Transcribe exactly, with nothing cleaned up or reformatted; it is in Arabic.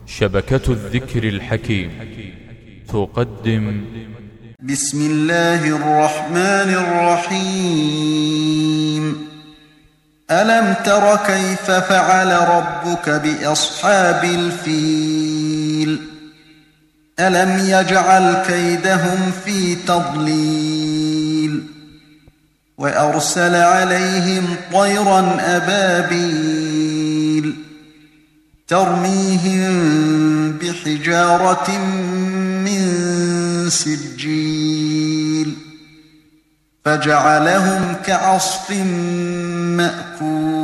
شبكة الذكر الحكيم تقدم بسم الله الرحمن الرحيم ألم تر كيف فعل ربك بأصحاب الفيل ألم يجعل كيدهم في تضليل وأرسل عليهم طيرا أبابيل ترميهم بحجارة من سجيل فجعلهم كعصف مأكول